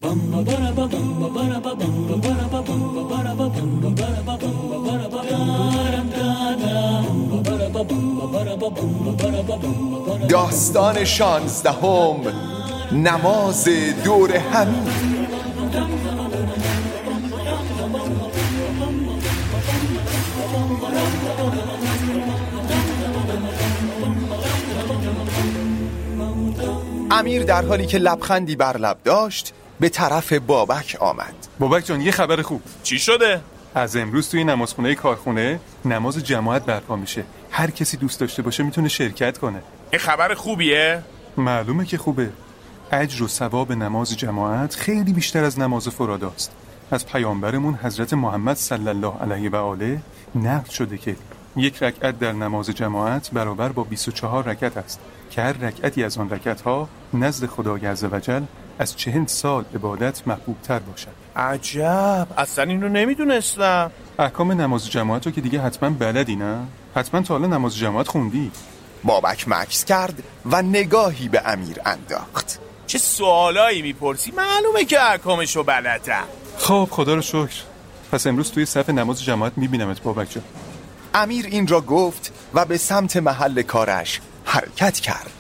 داستان 16 نماز دور همی. امیر در حالی که لبخندی بر لب داشت به طرف بابک آمد. بابک جان، یه خبر خوب. چی شده؟ از امروز توی نمازخونه کارخونه نماز جماعت برپا میشه. هر کسی دوست داشته باشه میتونه شرکت کنه. این خبر خوبیه؟ معلومه که خوبه. اجر و ثواب نماز جماعت خیلی بیشتر از نماز فراداست. از پیامبرمون حضرت محمد صلی الله علیه و آله نقل شده که یک رکعت در نماز جماعت برابر با 24 رکعت است که هر رکعتی از آن رکعت‌ها نزد خدای عزوجل از 40 سال عبادت محبوب‌تر باشد. عجب، اصلا اینو نمیدونستم. احکام نماز جماعت رو که دیگه حتما بلدی نه؟ حتما تا حالا نماز جماعت خوندی؟ بابک مکث کرد و نگاهی به امیر انداخت. چه سوالایی میپرسی؟ معلومه که احکامشو بلدم. خب خدا رو شکر. پس امروز توی صف نماز جماعت میبینمت بابک جان. امیر این را گفت و به سمت محل کارش حرکت کرد.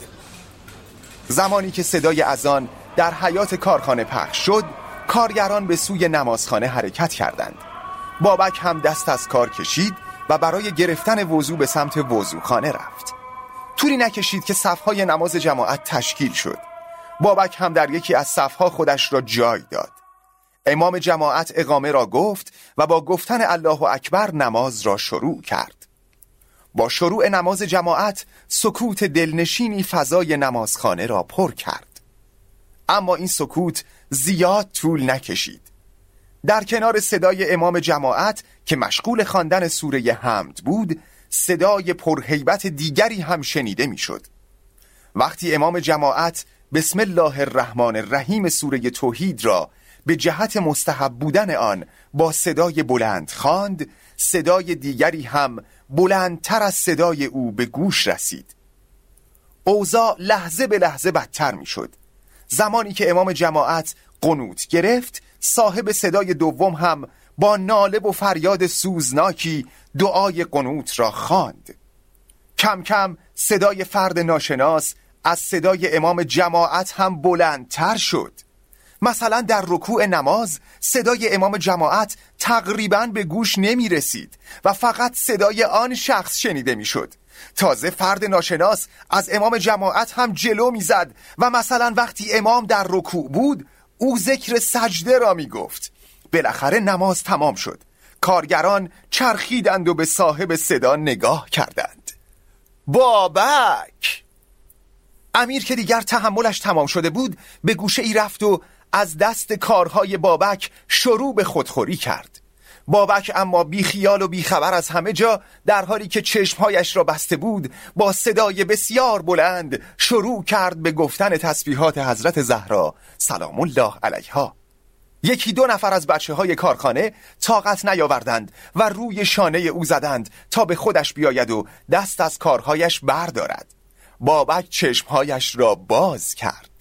زمانی که صدای اذان در حیاط کارخانه پخش شد، کارگران به سوی نمازخانه حرکت کردند. بابک هم دست از کار کشید و برای گرفتن وضو به سمت وضوخانه رفت. طولی نکشید که صفهای نماز جماعت تشکیل شد. بابک هم در یکی از صفها خودش را جای داد. امام جماعت اقامه را گفت و با گفتن الله اکبر نماز را شروع کرد. با شروع نماز جماعت سکوت دلنشینی فضای نمازخانه را پر کرد. اما این سکوت زیاد طول نکشید. در کنار صدای امام جماعت که مشغول خواندن سوره حمد بود، صدای پرهیبت دیگری هم شنیده میشد. وقتی امام جماعت بسم الله الرحمن الرحیم سوره توحید را به جهت مستحب بودن آن با صدای بلند خواند، صدای دیگری هم بلندتر از صدای او به گوش رسید. اوضاع لحظه به لحظه بدتر می شد. زمانی که امام جماعت قنوت گرفت، صاحب صدای دوم هم با ناله و فریاد سوزناکی دعای قنوت را خواند. کم کم صدای فرد ناشناس از صدای امام جماعت هم بلندتر شد. مثلا در رکوع نماز صدای امام جماعت تقریباً به گوش نمی رسید و فقط صدای آن شخص شنیده می شد. تازه فرد ناشناس از امام جماعت هم جلو می زد و مثلا وقتی امام در رکوع بود او ذکر سجده را می گفت. بالاخره نماز تمام شد. کارگران چرخیدند و به صاحب صدا نگاه کردند. بابک! امیر که دیگر تحملش تمام شده بود به گوشه ای رفت و از دست کارهای بابک شروع به خودخوری کرد. بابک اما بی خیال و بی خبر از همه جا، در حالی که چشمهایش را بسته بود، با صدای بسیار بلند شروع کرد به گفتن تسبیحات حضرت زهرا سلام الله علیها. یکی دو نفر از بچه‌های کارخانه طاقت نیاوردند و روی شانه او زدند تا به خودش بیاید و دست از کارهایش بردارد. بابک چشمهایش را باز کرد.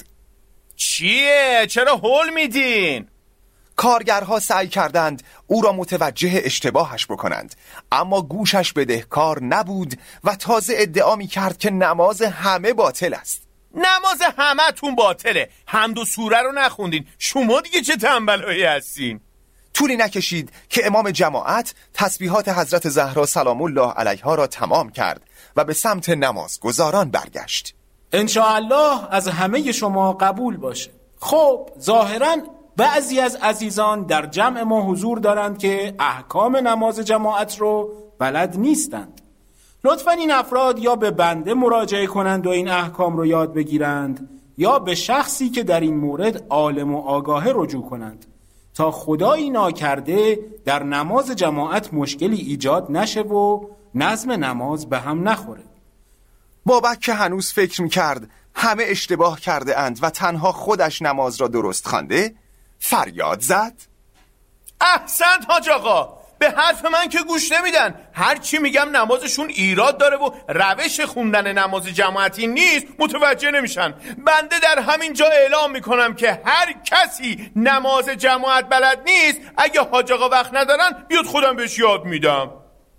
چیه؟ چرا هول میدین؟ کارگرها سعی کردند او را متوجه اشتباهش بکنند، اما گوشش بدهکار نبود و تازه ادعا می کرد که نماز همه باطل است. نماز همه تون باطله. حمد و سوره رو نخوندین. شما دیگه چه تنبلایی هستین؟ طولی نکشید که امام جماعت تسبیحات حضرت زهرا سلام الله علیها را تمام کرد و به سمت نمازگزاران برگشت. انشاءالله از همه شما قبول باشه. خب ظاهراً بعضی از عزیزان در جمع ما حضور دارند که احکام نماز جماعت رو بلد نیستند. لطفاً این افراد یا به بنده مراجعه کنند و این احکام رو یاد بگیرند یا به شخصی که در این مورد عالم و آگاه رجوع کنند تا خدایی ناکرده در نماز جماعت مشکلی ایجاد نشه و نظم نماز به هم نخوره. بابک که هنوز فکر می‌کرد همه اشتباه کرده اند و تنها خودش نماز را درست خوانده، فریاد زد: احسنت حاج آقا، به حرف من که گوش نمیدن. هر چی میگم نمازشون ایراد داره و روش خوندن نماز جماعتی نیست متوجه نمیشن. بنده در همین جا اعلام میکنم که هر کسی نماز جماعت بلد نیست، اگه حاج آقا وقت ندارن بیاد خودم بهش یاد میدم.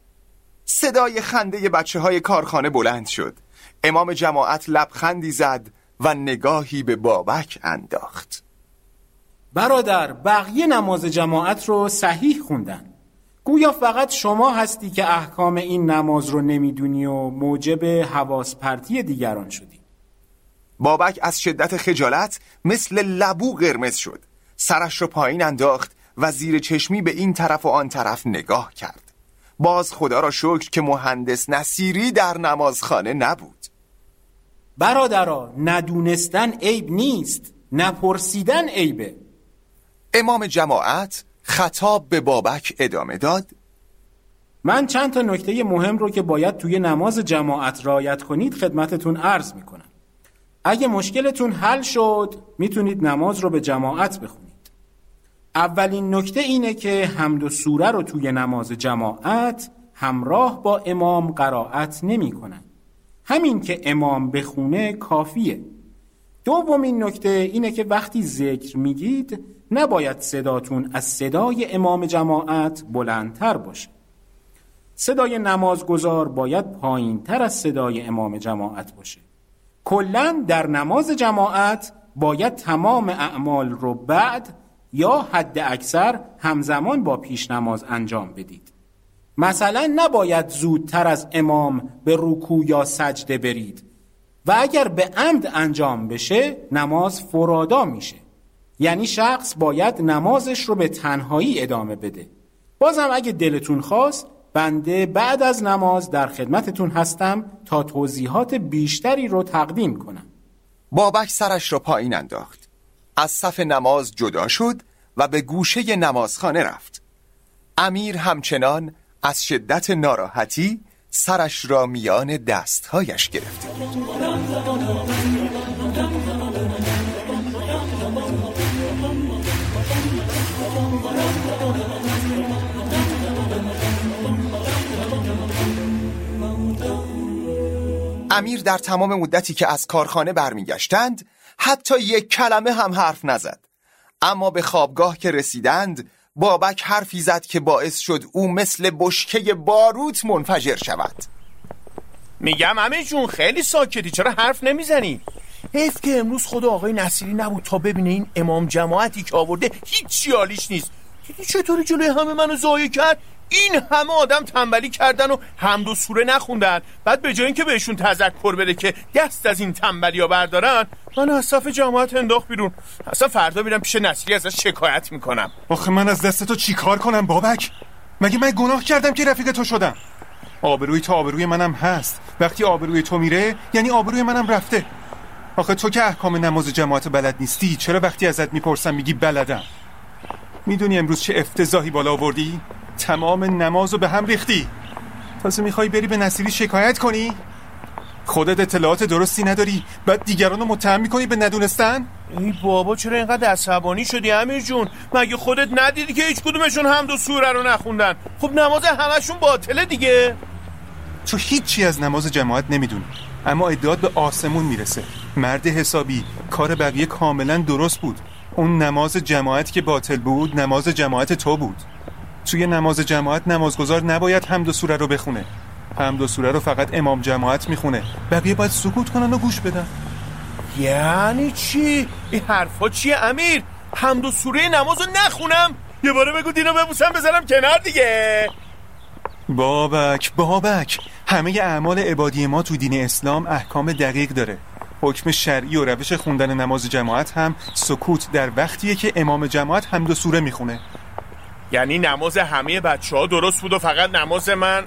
صدای خنده بچه‌های کارخانه بلند شد. امام جماعت لبخندی زد و نگاهی به بابک انداخت. برادر، بقیه نماز جماعت رو صحیح خوندن. گویا فقط شما هستی که احکام این نماز رو نمیدونی و موجب حواس پرتی دیگران شدی. بابک از شدت خجالت مثل لبو قرمز شد. سرش رو پایین انداخت و زیر چشمی به این طرف و آن طرف نگاه کرد. باز خدا را شکر که مهندس نصیری در نمازخانه نبود. برادرها، ندونستن عیب نیست، نپرسیدن عیبه. امام جماعت خطاب به بابک ادامه داد: من چند تا نکته مهم رو که باید توی نماز جماعت رعایت کنید خدمتتون عرض میکنم. اگه مشکلتون حل شد میتونید نماز رو به جماعت بخونید. اولین نکته اینه که حمد و سوره رو توی نماز جماعت همراه با امام قرائت نمی کنن. همین که امام بخونه کافیه. دومین نکته اینه که وقتی ذکر میگید نباید صداتون از صدای امام جماعت بلندتر باشه. صدای نمازگزار باید پایینتر از صدای امام جماعت باشه. کلاً در نماز جماعت باید تمام اعمال رو بعد یا حد اکثر همزمان با پیش نماز انجام بدید. مثلا نباید زودتر از امام به رکوع یا سجده برید و اگر به عمد انجام بشه نماز فرادا میشه. یعنی شخص باید نمازش رو به تنهایی ادامه بده. بازم اگه دلتون خواست بنده بعد از نماز در خدمتتون هستم تا توضیحات بیشتری رو تقدیم کنم. بابک سرش را پایین انداخت. از صف نماز جدا شد و به گوشه نمازخانه رفت. امیر همچنان از شدت ناراحتی سرش را میان دستهایش گرفته بود. امیر در تمام مدتی که از کارخانه برمیگشتند حتی یک کلمه هم حرف نزد. اما به خوابگاه که رسیدند بابک حرفی زد که باعث شد او مثل بشکه باروت منفجر شود. میگم امیر جون خیلی ساکتی، چرا حرف نمیزنی؟ حیف که امروز خود آقای نصیری نبود تا ببینه این امام جماعتی که آورده هیچ حالیش نیست. دیدی چطوری جلوی همه منو ضایع کرد؟ این همه آدم تنبلی کردن و حمد و سوره نخوندن، بعد به جای اینکه بهشون تذکر بده که دست از این تنبلی ها بردارن من از صف جماعت انداخت بیرون. اصلا فردا میرم پیش نصیری ازش شکایت میکنم. آخه من از دست تو چی کار کنم بابک؟ مگه من گناه کردم که رفیق تو شدم؟ آبروی تو آبروی منم هست. وقتی آبروی تو میره یعنی آبروی منم رفته. آخه تو که احکام نماز جماعت بلد نیستی، چرا وقتی ازت میپرسم میگی بلدم؟ میدونی امروز چه افتضاحی بالا آوردی؟ تمام نمازو به هم ریختی. تازه میخوای بری به نصیری شکایت کنی؟ خودت اطلاعات درستی نداری بعد دیگرانو متهم میکنی به ندونستن؟ ای بابا چرا اینقدر عصبانی شدی امیر جون؟ مگه خودت ندیدی که هیچ کدومشون حمد و سوره رو نخوندن؟ خب نماز همشون باطله دیگه. تو هیچی از نماز جماعت نمیدونی، اما ادعات به آسمون میرسه. مرد حسابی، کار بقیه کاملا درست بود. اون نماز جماعت که باطل بود نماز جماعت تو بود. توی نماز جماعت نمازگزار نباید حمد و سوره رو بخونه. حمد و سوره رو فقط امام جماعت میخونه، بقیه باید سکوت کنن و گوش بدن. یعنی چی؟ این حرفا چیه امیر؟ حمد و سوره نمازو نخونم؟ یه باره بگو دینو ببوسم بذارم کنار دیگه. بابک همه اعمال عبادی ما تو دین اسلام احکام دقیق داره. حکم شرعی و روش خوندن نماز جماعت هم سکوت در وقتیه که امام جماعت حمد و سوره میخونه. یعنی نماز همه بچه‌ها درست بود و فقط نماز من؟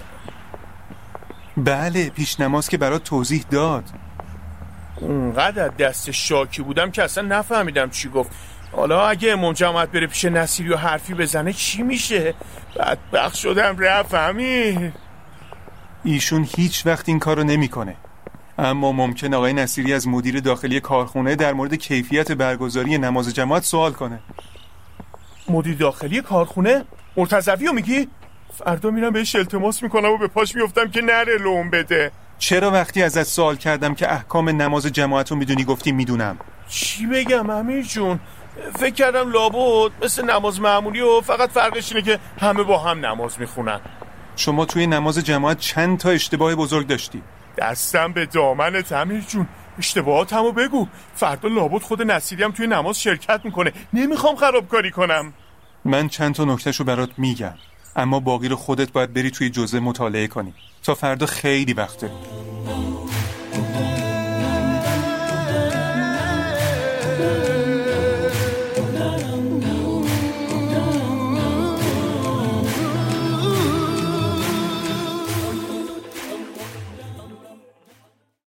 بله، پیش نماز که برات توضیح داد. اونقدر دست شاکی بودم که اصلا نفهمیدم چی گفت. حالا اگه امام جماعت بره پیش نصیری و حرفی بزنه چی میشه؟ بدبخت شدم رفت امیر. ایشون هیچ وقت این کارو نمیکنه، اما ممکن آقای نصیری از مدیر داخلی کارخونه در مورد کیفیت برگزاری نماز جماعت سوال کنه. مدیر داخلی کارخونه؟ مرتضوی رو میگی؟ فردا میرم بهش التماس میکنم و به پاش میفتم که نره لوم بده. چرا وقتی ازت سوال کردم که احکام نماز جماعت رو میدونی گفتی میدونم؟ چی بگم امیر جون؟ فکر کردم لابد مثل نماز معمولی و فقط فرقش اینه که همه با هم نماز میخونن. شما توی نماز جماعت چند تا اشتباه بزرگ داشتی. دستم به دامنت امیر جون، اشتباهاتمو بگو. فردا لابد خود نصیری هم توی نماز شرکت میکنه، نمیخوام خرابکاری کنم. من چند تا نکتهشو برات میگم، اما باقی رو خودت باید بری توی جزوه مطالعه کنی. تا فردا خیلی وقته.